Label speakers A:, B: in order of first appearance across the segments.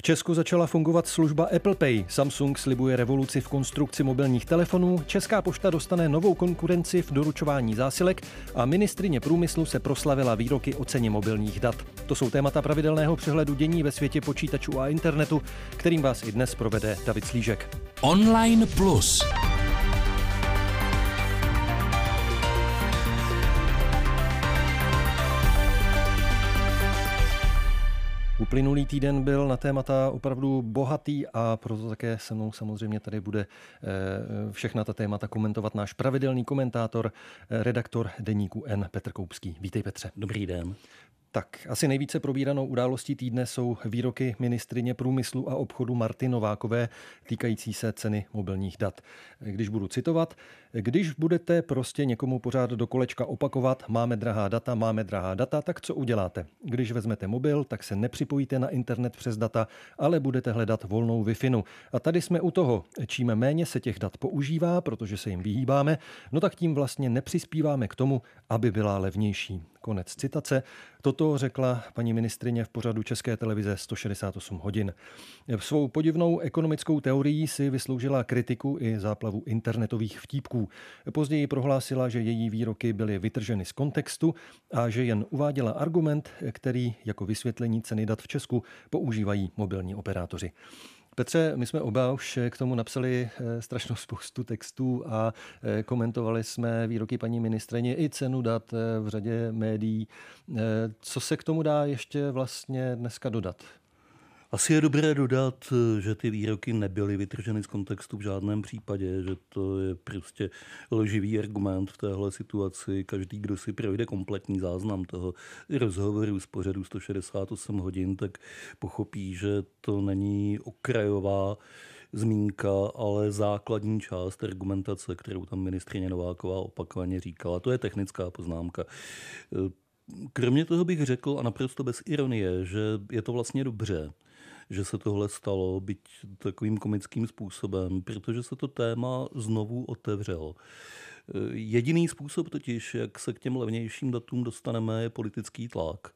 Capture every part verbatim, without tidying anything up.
A: Česku začala fungovat služba Apple Pay. Samsung slibuje revoluci v konstrukci mobilních telefonů, Česká pošta dostane novou konkurenci v doručování zásilek a ministryně průmyslu se proslavila výroky o ceně mobilních dat. To jsou témata pravidelného přehledu dění ve světě počítačů a internetu, kterým vás i dnes provede David Slížek.
B: Online Plus.
A: Uplynulý týden byl na témata opravdu bohatý a proto také se mnou samozřejmě tady bude všechna ta témata komentovat náš pravidelný komentátor, redaktor deníku N Petr Koupský. Vítej, Petře.
C: Dobrý den.
A: Tak, asi nejvíce probíranou událostí týdne jsou výroky ministryně průmyslu a obchodu Marty Novákové týkající se ceny mobilních dat. Když budu citovat, když budete prostě někomu pořád do kolečka opakovat, máme drahá data, máme drahá data, tak co uděláte? Když vezmete mobil, tak se nepřipojíte na internet přes data, ale budete hledat volnou Wi-Fi. A tady jsme u toho, čím méně se těch dat používá, protože se jim vyhýbáme, no tak tím vlastně nepřispíváme k tomu, aby byla levnější. Konec citace. Toto řekla paní ministryně v pořadu České televize sto šedesát osm hodin. Svou podivnou ekonomickou teorií si vysloužila kritiku i záplavu internetových vtípků. Později prohlásila, že její výroky byly vytrženy z kontextu a že jen uváděla argument, který jako vysvětlení ceny dat v Česku používají mobilní operátoři. Petře, my jsme oba už k tomu napsali strašnou spoustu textů a komentovali jsme výroky paní ministryně i cenu dat v řadě médií. Co se k tomu dá ještě vlastně dneska dodat?
C: Asi je dobré dodat, že ty výroky nebyly vytrženy z kontextu v žádném případě, že to je prostě lživý argument v téhle situaci. Každý, kdo si projde kompletní záznam toho rozhovoru z pořadu sto šedesát osm hodin, tak pochopí, že to není okrajová zmínka, ale základní část argumentace, kterou tam ministryně Nováková opakovaně říkala. To je technická poznámka. Kromě toho bych řekl, a naprosto bez ironie, že je to vlastně dobře, že se tohle stalo, byť takovým komickým způsobem, protože se to téma znovu otevřelo. Jediný způsob totiž, jak se k těm levnějším datům dostaneme, je politický tlak.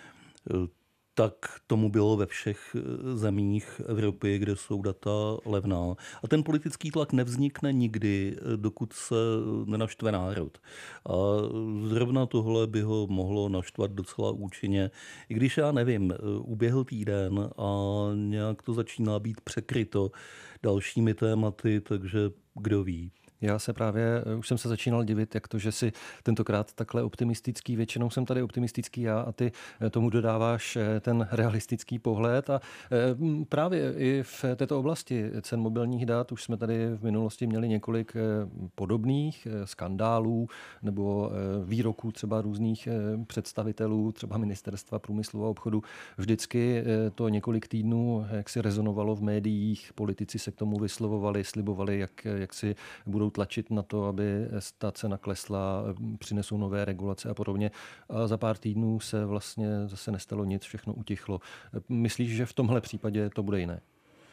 C: Tak tomu bylo ve všech zemích Evropy, kde jsou data levná. A ten politický tlak nevznikne nikdy, dokud se nenaštve národ. A zrovna tohle by ho mohlo naštvat docela účinně. I když já nevím, uběhl týden a nějak to začíná být překryto dalšími tématy, takže kdo ví.
A: Já se právě, už jsem se začínal divit, jak to, že si tentokrát takhle optimistický, většinou jsem tady optimistický já a ty tomu dodáváš ten realistický pohled a právě i v této oblasti cen mobilních dat už jsme tady v minulosti měli několik podobných skandálů nebo výroků třeba různých představitelů, třeba Ministerstva průmyslu a obchodu. Vždycky to několik týdnů, jak si rezonovalo v médiích, politici se k tomu vyslovovali, slibovali, jak, jak si budou tlačit na to, aby ta cena klesla, přinesou nové regulace a podobně. A za pár týdnů se vlastně zase nestalo nic, všechno utichlo. Myslíš, že v tomhle případě to bude jiné?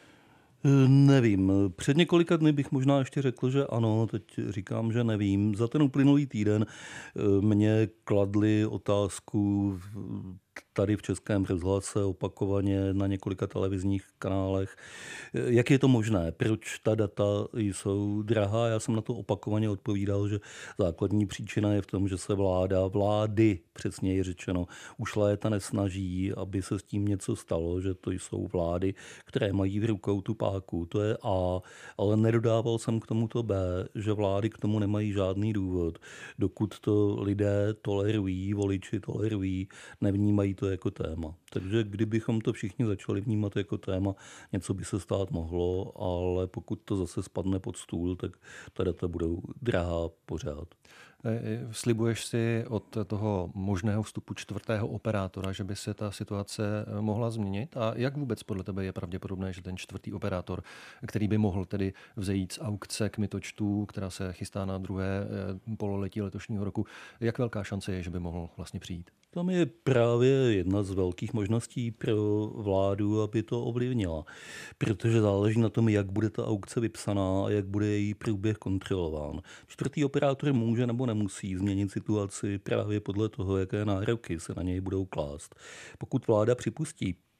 C: Nevím. Před několika dny bych možná ještě řekl, že ano, teď říkám, že nevím. Za ten uplynulý týden mě kladli otázku tady v Českém rozhlase opakovaně na několika televizních kanálech. Jak je to možné? Proč ta data jsou drahá? Já jsem na to opakovaně odpovídal, že základní příčina je v tom, že se vláda, vlády přesněji řečeno, už léta nesnaží, aby se s tím něco stalo, že to jsou vlády, které mají v rukou tu páku. To je A, ale nedodával jsem k tomuto B, že vlády k tomu nemají žádný důvod. Dokud to lidé tolerují, voliči tolerují, nevnímají to jako téma. Takže kdybychom to všichni začali vnímat jako téma, něco by se stát mohlo, ale pokud to zase spadne pod stůl, tak ta data budou drahá pořád.
A: Slibuješ si od toho možného vstupu čtvrtého operátora, že by se ta situace mohla změnit? A jak vůbec podle tebe je pravděpodobné, že ten čtvrtý operátor, který by mohl tedy vzejít z aukce kmitočtů, která se chystá na druhé pololetí letošního roku, jak velká šance je, že by mohl vlastně přijít?
C: Tam je právě jedna z velkých možností pro vládu, aby to ovlivnila. Protože záleží na tom, jak bude ta aukce vypsaná a jak bude její průběh kontrolován. Čtvrtý operátor může nebo nemusí změnit situaci právě podle toho, jaké nároky se na něj budou klást. Pokud vláda připustí,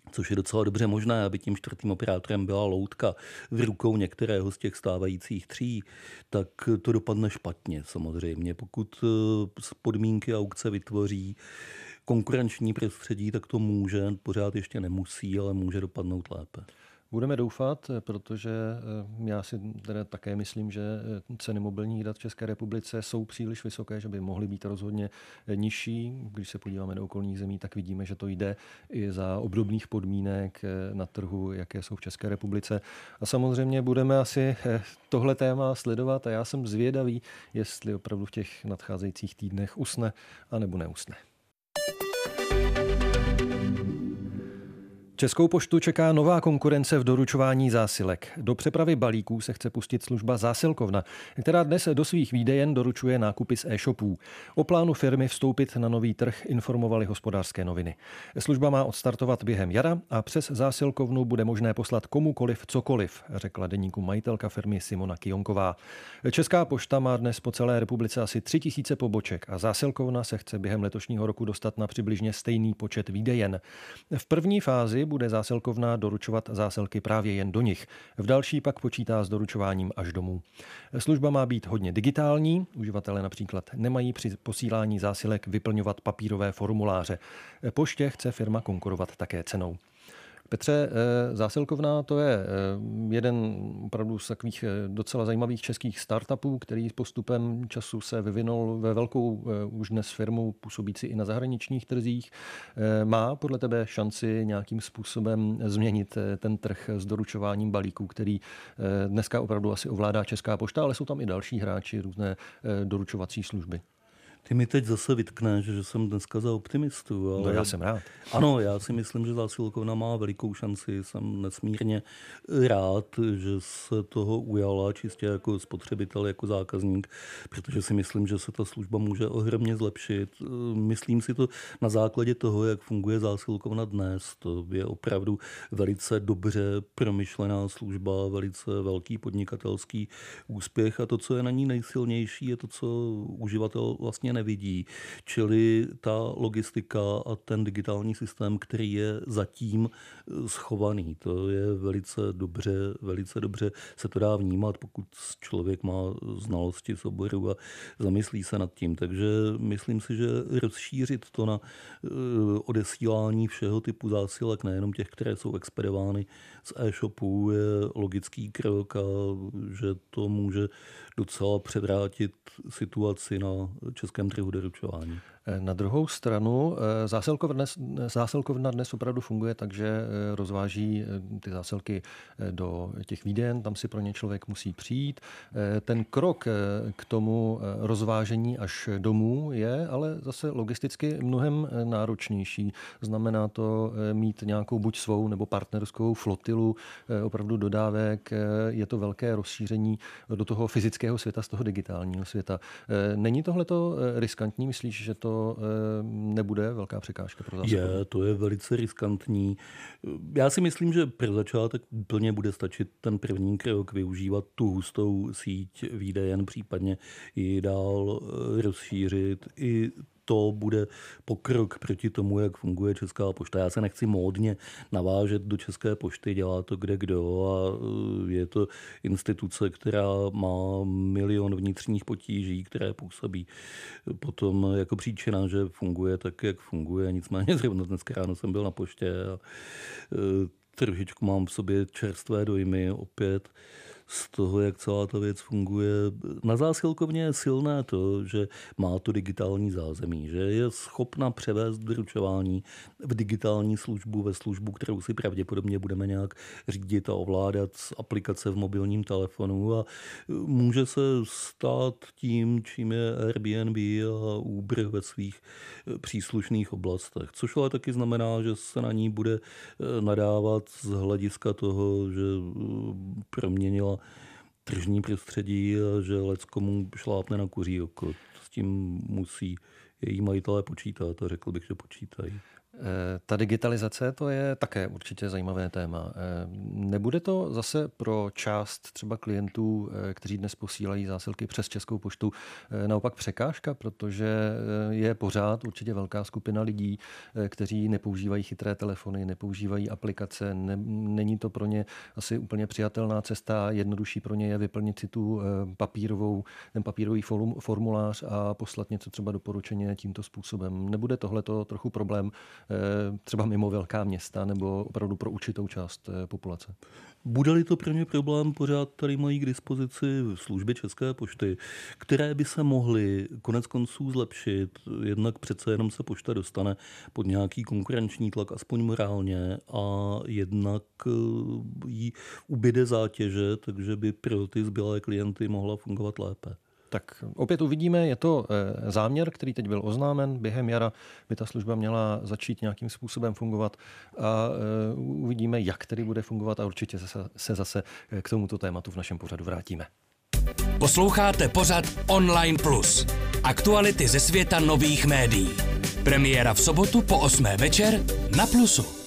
C: což je docela dobře možné, aby tím čtvrtým operátorem byla loutka v rukou některého z těch stávajících tří, tak to dopadne špatně samozřejmě. Pokud podmínky aukce vytvoří konkurenční prostředí, tak to může, pořád ještě nemusí, ale může dopadnout lépe.
A: Budeme doufat, protože já si teda také myslím, že ceny mobilních dat v České republice jsou příliš vysoké, že by mohly být rozhodně nižší. Když se podíváme do okolních zemí, tak vidíme, že to jde i za obdobných podmínek na trhu, jaké jsou v České republice. A samozřejmě budeme asi tohle téma sledovat a já jsem zvědavý, jestli opravdu v těch nadcházejících týdnech usne anebo neusne. Českou poštu čeká nová konkurence v doručování zásilek. Do přepravy balíků se chce pustit služba Zásilkovna, která dnes do svých výdejen doručuje nákupy z e-shopů. O plánu firmy vstoupit na nový trh informovaly Hospodářské noviny. Služba má odstartovat během jara a přes Zásilkovnu bude možné poslat komukoliv cokoliv, řekla deníku majitelka firmy Simona Kionková. Česká pošta má dnes po celé republice asi tři tisíce poboček a Zásilkovna se chce během letošního roku dostat na přibližně stejný počet výdejen. V první fázi bude zásilkovna doručovat zásilky právě jen do nich. V další pak počítá s doručováním až domů. Služba má být hodně digitální. Uživatelé například nemají při posílání zásilek vyplňovat papírové formuláře. Poště chce firma konkurovat také cenou. Petře, zásilkovna to je jeden opravdu z takových docela zajímavých českých startupů, který s postupem času se vyvinul ve velkou už dnes firmu působící i na zahraničních trzích. Má podle tebe šanci nějakým způsobem změnit ten trh s doručováním balíků, který dneska opravdu asi ovládá Česká pošta, ale jsou tam i další hráči, různé doručovací služby?
C: Ty mi teď zase vytkneš, že jsem dneska za optimistu. Ale...
A: No já jsem rád.
C: Ano, já si myslím, že zásilkovna má velikou šanci. Jsem nesmírně rád, že se toho ujala čistě jako spotřebitel, jako zákazník, protože si myslím, že se ta služba může ohromně zlepšit. Myslím si to na základě toho, jak funguje zásilkovna dnes. To je opravdu velice dobře promyšlená služba, velice velký podnikatelský úspěch a to, co je na ní nejsilnější, je to, co uživatel vlastně nevidí. Čili ta logistika a ten digitální systém, který je zatím schovaný. To je velice dobře, velice dobře se to dá vnímat, pokud člověk má znalosti z oboru a zamyslí se nad tím. Takže myslím si, že rozšířit to na odesílání všeho typu zásilek, nejenom těch, které jsou expedovány z e-shopů, je logický krok a že to může docela převrátit situaci na českém trhu doručování.
A: Na druhou stranu zásilkovna dnes, zásilkovna dnes opravdu funguje tak, že rozváží ty zásilky do těch výdejen, tam si pro ně člověk musí přijít. Ten krok k tomu rozvážení až domů je ale zase logisticky mnohem náročnější. Znamená to mít nějakou buď svou nebo partnerskou flotilu opravdu dodávek. Je to velké rozšíření do toho fyzického světa z toho digitálního světa. Není tohleto riskantní? Myslíš, že to nebude velká překážka pro zásilkovnu?
C: Je, to je velice riskantní. Já si myslím, že pro začátek úplně bude stačit ten první krok, využívat tu hustou síť výdejen, případně ji dál rozšířit. I to bude pokrok proti tomu, jak funguje Česká pošta. Já se nechci módně navážet do České pošty, dělá to kde kdo a je to instituce, která má milion vnitřních potíží, které působí potom jako příčina, že funguje tak, jak funguje. Nicméně zrovna dneska ráno jsem byl na poště a trošičku mám v sobě čerstvé dojmy opět z toho, jak celá ta věc funguje. Na zásilkovně je silné to, že má to digitální zázemí, že je schopna převést doručování v digitální službu, ve službu, kterou si pravděpodobně budeme nějak řídit a ovládat z aplikace v mobilním telefonu a může se stát tím, čím je Airbnb a Uber ve svých příslušných oblastech. Což ale taky znamená, že se na ní bude nadávat z hlediska toho, že proměnila tržní prostředí a že leckomu šlápne na kuří oko. S tím musí její majitelé počítat a řekl bych, že počítají.
A: Ta digitalizace, to je také určitě zajímavé téma. Nebude to zase pro část třeba klientů, kteří dnes posílají zásilky přes Českou poštu, naopak překážka, protože je pořád určitě velká skupina lidí, kteří nepoužívají chytré telefony, nepoužívají aplikace, ne, není to pro ně asi úplně přijatelná cesta, jednodušší pro ně je vyplnit si tu papírovou, ten papírový formulář a poslat něco třeba doporučeně tímto způsobem. Nebude tohleto trochu problém třeba mimo velká města nebo opravdu pro určitou část populace?
C: Bude-li to pro ně problém, pořád tady mají k dispozici služby České pošty, které by se mohly konec konců zlepšit. Jednak přece jenom se pošta dostane pod nějaký konkurenční tlak, aspoň morálně, a jednak jí ubyde zátěže, takže by pro ty zbylé klienty mohla fungovat lépe.
A: Tak opět uvidíme, je to záměr, který teď byl oznámen. Během jara by ta služba měla začít nějakým způsobem fungovat a uvidíme, jak tedy bude fungovat a určitě se zase k tomuto tématu v našem pořadu vrátíme.
B: Posloucháte pořad Online Plus. Aktuality ze světa nových médií. Premiéra v sobotu po osmé večer na Plusu.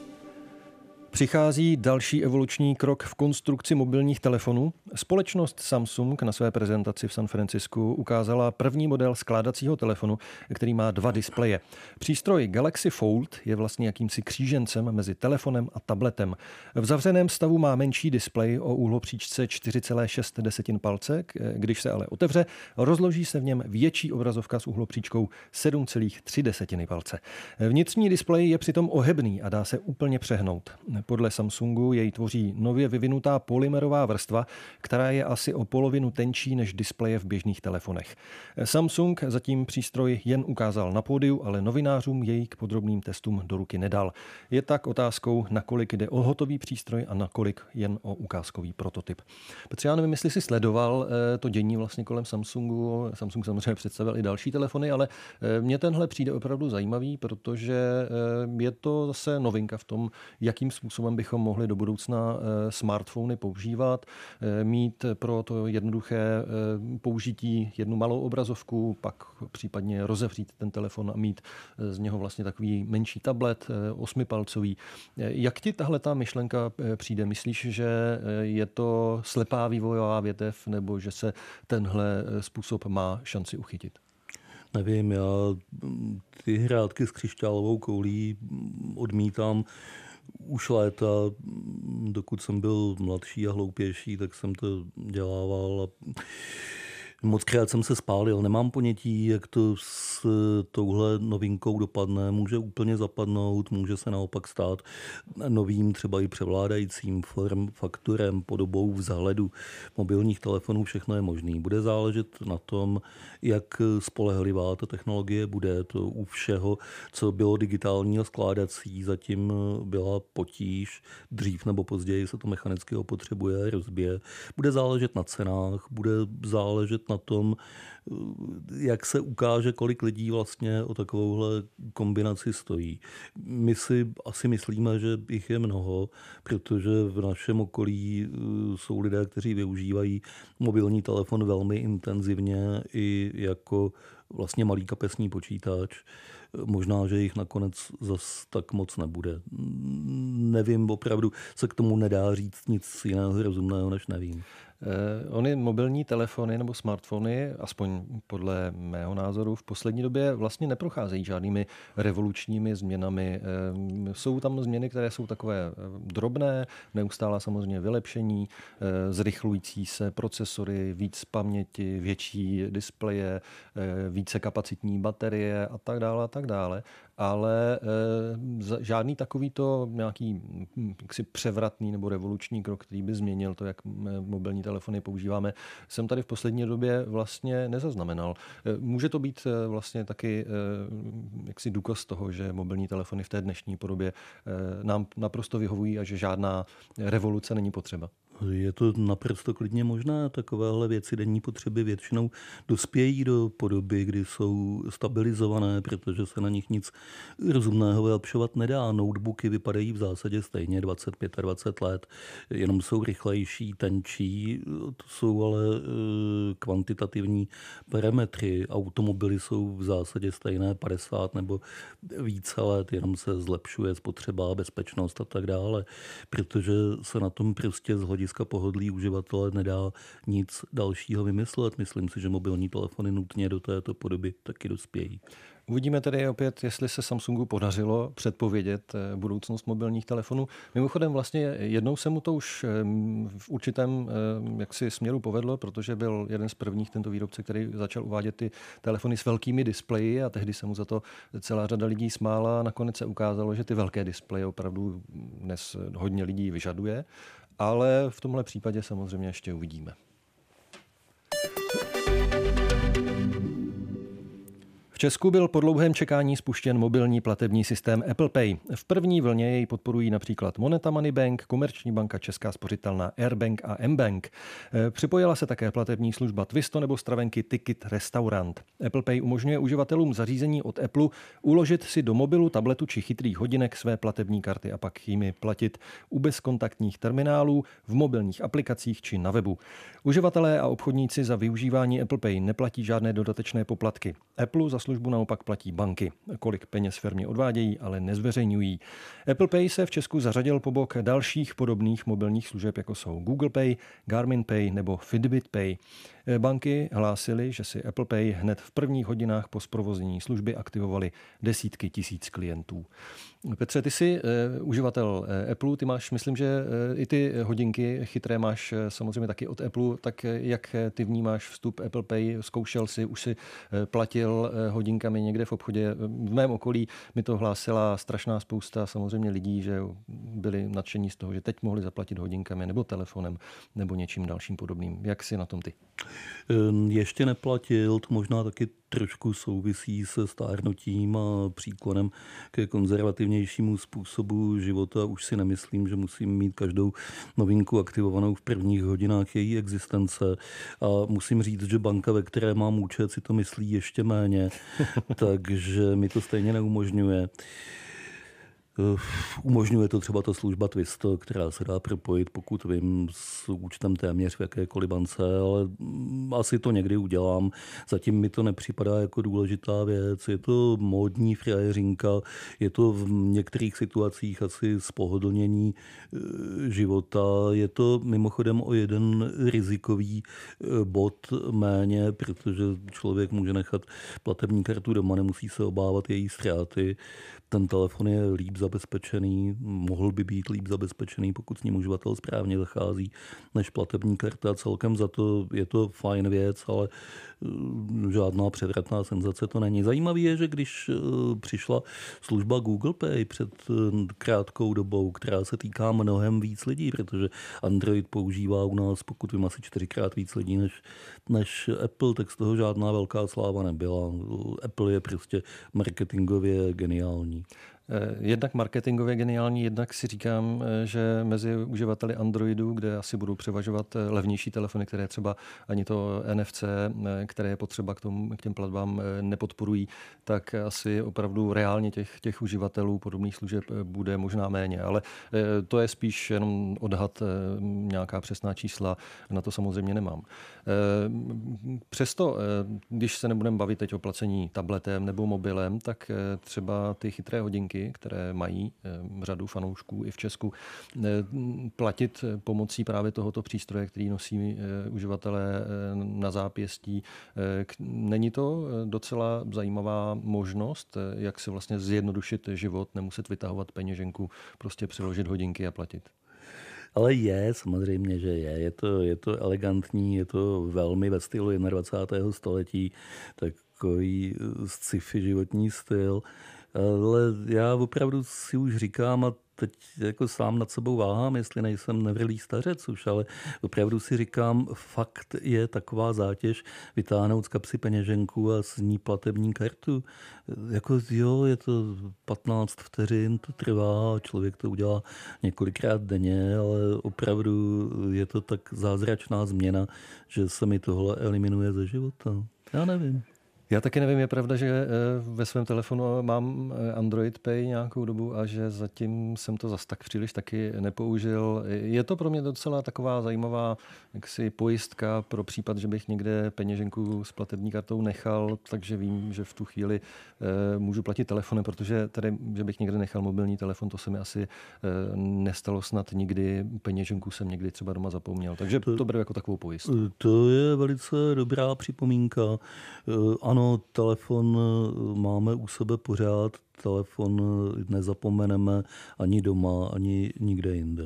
A: Přichází další evoluční krok v konstrukci mobilních telefonů. Společnost Samsung na své prezentaci v San Francisku ukázala první model skládacího telefonu, který má dva displeje. Přístroj Galaxy Fold je vlastně jakýmsi křížencem mezi telefonem a tabletem. V zavřeném stavu má menší displej o úhlopříčce čtyři celé šest palce, když se ale otevře, rozloží se v něm větší obrazovka s úhlopříčkou sedm celé tři palce. Vnitřní displej je přitom ohebný a dá se úplně přehnout. Podle Samsungu jej tvoří nově vyvinutá polymerová vrstva, která je asi o polovinu tenčí než displeje v běžných telefonech. Samsung zatím přístroj jen ukázal na pódiu, ale novinářům jej k podrobným testům do ruky nedal. Je tak otázkou, nakolik jde o hotový přístroj a nakolik jen o ukázkový prototyp. Petře, já nevím, jestli jsi sledoval to dění vlastně kolem Samsungu. Samsung samozřejmě představil i další telefony, ale mně tenhle přijde opravdu zajímavý, protože je to zase novinka v tom, jakým způsobem bychom mohli do budoucna smartfony používat, mít pro to jednoduché použití jednu malou obrazovku, pak případně rozevřít ten telefon a mít z něho vlastně takový menší tablet osmipalcový. Jak ti tahle ta myšlenka přijde? Myslíš, že je to slepá vývojová větev nebo že se tenhle způsob má šanci uchytit?
C: Nevím, já ty hrátky s křišťálovou koulí odmítám už léta. Dokud jsem byl mladší a hloupější, tak jsem to dělával a mockrát jsem se spálil. Nemám ponětí, jak to s touhle novinkou dopadne. Může úplně zapadnout, může se naopak stát novým, třeba i převládajícím form, faktorem, podobou vzhledu mobilních telefonů. Všechno je možný. Bude záležet na tom, jak spolehlivá ta technologie bude. To u všeho, co bylo digitální a skládací, zatím byla potíž. Dřív nebo později se to mechanicky opotřebuje, rozbije. Bude záležet na cenách, bude záležet na tom, jak se ukáže, kolik lidí vlastně o takovouhle kombinaci stojí. My si asi myslíme, že jich je mnoho, protože v našem okolí jsou lidé, kteří využívají mobilní telefon velmi intenzivně i jako vlastně malý kapesní počítač. Možná, že jich nakonec zas tak moc nebude. Nevím, opravdu se k tomu nedá říct nic jiného rozumného, než nevím.
A: Ony mobilní telefony nebo smartfony, aspoň podle mého názoru, v poslední době vlastně neprocházejí žádnými revolučními změnami. Jsou tam změny, které jsou takové drobné, neustále samozřejmě vylepšení, zrychlující se procesory, víc paměti, větší displeje, více kapacitní baterie a tak dále a tak dále. Ale e, žádný takovýto nějaký jaksi převratný nebo revoluční krok, který by změnil to, jak mobilní telefony používáme, jsem tady v poslední době vlastně nezaznamenal. E, může to být e, vlastně taky e, jaksi důkaz toho, že mobilní telefony v té dnešní podobě e, nám naprosto vyhovují a že žádná revoluce není potřeba.
C: Je to naprosto klidně možné. Takovéhle věci denní potřeby většinou dospějí do podoby, kdy jsou stabilizované, protože se na nich nic rozumného vylepšovat nedá. Notebooky vypadají v zásadě stejně dvacet dvacet pět let, jenom jsou rychlejší, tenčí. To jsou ale kvantitativní parametry. Automobily jsou v zásadě stejné padesát nebo více let, jenom se zlepšuje spotřeba, bezpečnost a tak dále, protože se na tom prostě z hlediska pohodlí uživatele nedá nic dalšího vymyslet. Myslím si, že mobilní telefony nutně do této podoby taky dospějí.
A: Uvidíme tedy opět, jestli se Samsungu podařilo předpovědět budoucnost mobilních telefonů. Mimochodem vlastně jednou se mu to už v určitém jaksi směru povedlo, protože byl jeden z prvních tento výrobce, který začal uvádět ty telefony s velkými displeji a tehdy se mu za to celá řada lidí smála a nakonec se ukázalo, že ty velké displeje opravdu dnes hodně lidí vyžaduje, ale v tomhle případě samozřejmě ještě uvidíme. V Česku byl po dlouhém čekání spuštěn mobilní platební systém Apple Pay. V první vlně jej podporují například Moneta Money Bank, Komerční banka, Česká spořitelna, Airbank a M-Bank. Připojila se také platební služba Twisto nebo stravenky Ticket Restaurant. Apple Pay umožňuje uživatelům zařízení od Apple uložit si do mobilu, tabletu či chytrých hodinek své platební karty a pak jimi platit u bezkontaktních terminálů, v mobilních aplikacích či na webu. Uživatelé a obchodníci za využívání Apple Pay neplatí žádné dodatečné poplatky. Apple za službu naopak platí banky. Kolik peněz firmě odvádějí, ale nezveřejňují. Apple Pay se v Česku zařadil po bok dalších podobných mobilních služeb, jako jsou Google Pay, Garmin Pay nebo Fitbit Pay. Banky hlásily, že si Apple Pay hned v prvních hodinách po zprovoznění služby aktivovali desítky tisíc klientů. Petře, ty jsi uh, uživatel uh, Apple, ty máš, myslím, že uh, i ty hodinky chytré máš uh, samozřejmě taky od Apple, tak uh, jak ty vnímáš vstup Apple Pay, zkoušel jsi, už si uh, platil uh, hodinkami někde v obchodě. V mém okolí mi to hlásila strašná spousta samozřejmě lidí, že byli nadšení z toho, že teď mohli zaplatit hodinkami nebo telefonem nebo něčím dalším podobným. Jak jsi na tom ty?
C: Ještě neplatil, to možná taky trošku souvisí se stárnutím a příklonem ke konzervativnějšímu způsobu života. Už si nemyslím, že musím mít každou novinku aktivovanou v prvních hodinách její existence. A musím říct, že banka, ve které mám účet, si to myslí ještě méně, takže mi to stejně neumožňuje. Umožňuje to třeba ta služba Twisto, která se dá propojit, pokud vím, s účtem téměř v jakékoliv bance, ale asi to někdy udělám. Zatím mi to nepřipadá jako důležitá věc. Je to módní frajeřinka, je to v některých situacích asi spohodlnění života. Je to mimochodem o jeden rizikový bod méně, protože člověk může nechat platební kartu doma, nemusí se obávat její ztráty. Ten telefon je líp zabezpečený, mohl by být líp zabezpečený, pokud s ním uživatel správně zachází, než platební karta. Celkem za to je to fajn věc, ale žádná převratná senzace to není. Zajímavé je, že když přišla služba Google Pay před krátkou dobou, která se týká mnohem víc lidí, protože Android používá u nás, pokud vím, asi čtyřikrát víc lidí než, než Apple, tak z toho žádná velká sláva nebyla. Apple je prostě marketingově geniální.
A: Jednak marketingově geniální, jednak si říkám, že mezi uživateli Androidu, kde asi budou převažovat levnější telefony, které třeba ani to N F C, které je potřeba k, tomu, k těm platbám, nepodporují, tak asi opravdu reálně těch, těch uživatelů podobných služeb bude možná méně. Ale to je spíš jenom odhad, nějaká přesná čísla, na to samozřejmě nemám. Přesto, když se nebudeme bavit teď o placení tabletem nebo mobilem, tak třeba ty chytré hodinky, které mají řadu fanoušků i v Česku, platit pomocí právě tohoto přístroje, který nosí uživatelé na zápěstí. Není to docela zajímavá možnost, jak se vlastně zjednodušit život, nemuset vytahovat peněženku, prostě přiložit hodinky a platit?
C: Ale je, samozřejmě, že je. Je to, je to elegantní, je to velmi ve stylu dvacátého prvního století, takový sci-fi životní styl. Ale já opravdu si už říkám, a teď jako sám nad sebou váhám, jestli nejsem nevrlý stařec už, ale opravdu si říkám, fakt je taková zátěž vytáhnout z kapsy peněženku a z ní platební kartu. Jako jo, je to patnáct vteřin, to trvá, člověk to udělá několikrát denně, ale opravdu je to tak zázračná změna, že se mi tohle eliminuje ze života. Já nevím.
A: Já taky nevím, je pravda, že ve svém telefonu mám Android Pay nějakou dobu a že zatím jsem to zas tak příliš taky nepoužil. Je to pro mě docela taková zajímavá jaksi pojistka pro případ, že bych někde peněženku s platební kartou nechal, takže vím, že v tu chvíli můžu platit telefonem, protože tady, že bych někde nechal mobilní telefon, to se mi asi nestalo snad nikdy. Peněženku jsem někdy třeba doma zapomněl, takže to, to beru jako takovou pojistku.
C: To je velice dobrá připomínka. Ano, telefon máme u sebe pořád, telefon nezapomeneme ani doma, ani nikde jinde.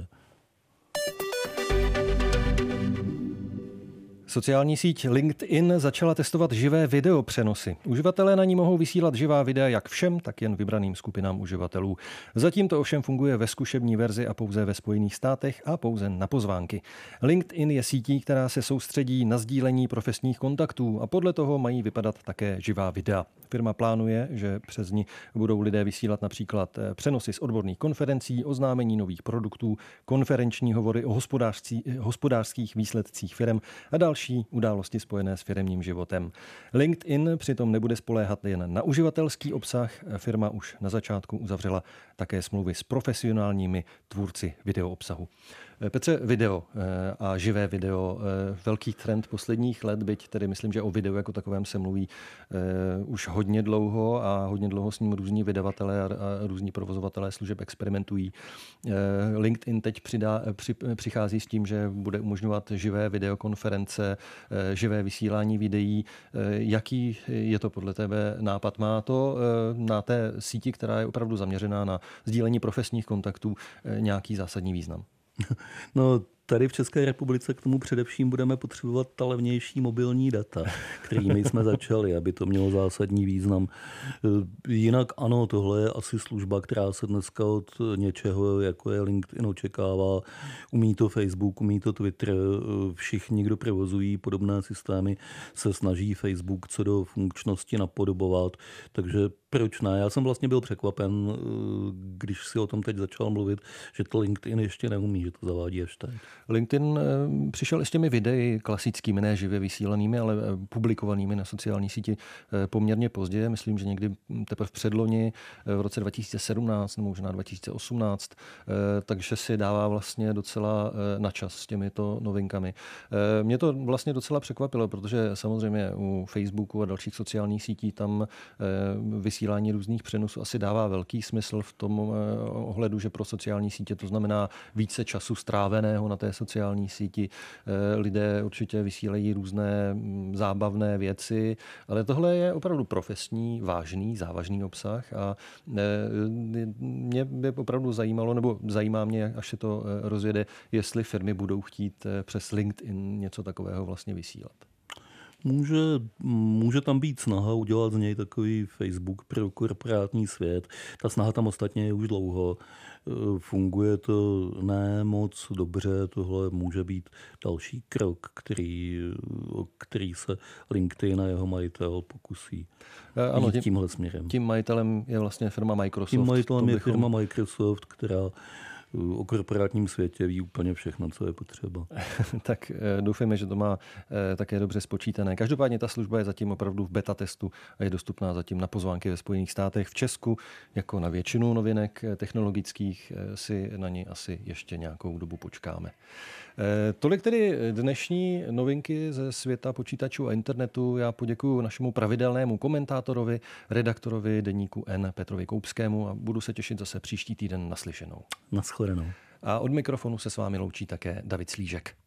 A: Sociální síť LinkedIn začala testovat živé videopřenosy. Uživatelé na ní mohou vysílat živá videa jak všem, tak jen vybraným skupinám uživatelů. Zatím to ovšem funguje ve zkušební verzi a pouze ve Spojených státech a pouze na pozvánky. LinkedIn je sítí, která se soustředí na sdílení profesních kontaktů a podle toho mají vypadat také živá videa. Firma plánuje, že přes ní budou lidé vysílat například přenosy z odborných konferencí, oznámení nových produktů, konferenční hovory o hospodářských výsledcích firem a další události spojené s firemním životem. LinkedIn přitom nebude spoléhat jen na uživatelský obsah. Firma už na začátku uzavřela také smlouvy s profesionálními tvůrci videoobsahu. Petře, video a živé video, velký trend posledních let, byť tedy myslím, že o videu jako takovém se mluví už hodně dlouho a hodně dlouho s ním různí vydavatelé a různí provozovatelé služeb experimentují. LinkedIn teď přidá, při, přichází s tím, že bude umožňovat živé videokonference, živé vysílání videí. Jaký je to podle tebe nápad? Má to na té síti, která je opravdu zaměřená na sdílení profesních kontaktů, nějaký zásadní význam?
C: No, tady v České republice k tomu především budeme potřebovat ta levnější mobilní data, kterými jsme začali, aby to mělo zásadní význam. Jinak ano, tohle je asi služba, která se dneska od něčeho, jako je LinkedIn, očekává. Umí to Facebook, umí to Twitter, všichni, kdo provozují podobné systémy, se snaží Facebook co do funkčnosti napodobovat, takže proč ne? Já jsem vlastně byl překvapen, když si o tom teď začal mluvit, že to LinkedIn ještě neumí, že to zavádí až teď.
A: LinkedIn přišel i s těmi videi klasickými, ne živě vysílanými, ale publikovanými na sociální síti poměrně pozdě. Myslím, že někdy teprve v předloni, v roce dva tisíce sedmnáct nebo možná dva tisíce osmnáct, takže si dává vlastně docela na čas s těmito novinkami. Mě to vlastně docela překvapilo, protože samozřejmě u Facebooku a dalších sociálních sítí tam vysílání různých přenosů asi dává velký smysl v tom ohledu, že pro sociální sítě to znamená více času stráveného na té sociální síti. Lidé určitě vysílají různé zábavné věci, ale tohle je opravdu profesní, vážný, závažný obsah a mě by opravdu zajímalo, nebo zajímá mě, až se to rozjede, jestli firmy budou chtít přes LinkedIn něco takového vlastně vysílat.
C: Může, může tam být snaha udělat z něj takový Facebook pro korporátní svět. Ta snaha tam ostatně je už dlouho. Funguje to ne moc dobře. Tohle může být další krok, který, o který se LinkedIn a jeho majitel pokusí
A: ano,
C: tím, tímhle směrem.
A: Tím majitelem je vlastně firma Microsoft.
C: Tím majitelem je firma Microsoft, která o korporátním světě ví úplně všechno, co je potřeba.
A: Tak doufejme, že to má také dobře spočítané. Každopádně ta služba je zatím opravdu v beta testu a je dostupná zatím na pozvánky ve Spojených státech. V Česku, jako na většinu novinek technologických, si na ní asi ještě nějakou dobu počkáme. Tolik tedy dnešní novinky ze světa počítačů a internetu. Já poděkuji našemu pravidelnému komentátorovi, redaktorovi deníku N Petrovi Koupskému a budu se těšit zase příští týden naslyšenou.
C: Naschledanou.
A: A od mikrofonu se s vámi loučí také David Slížek.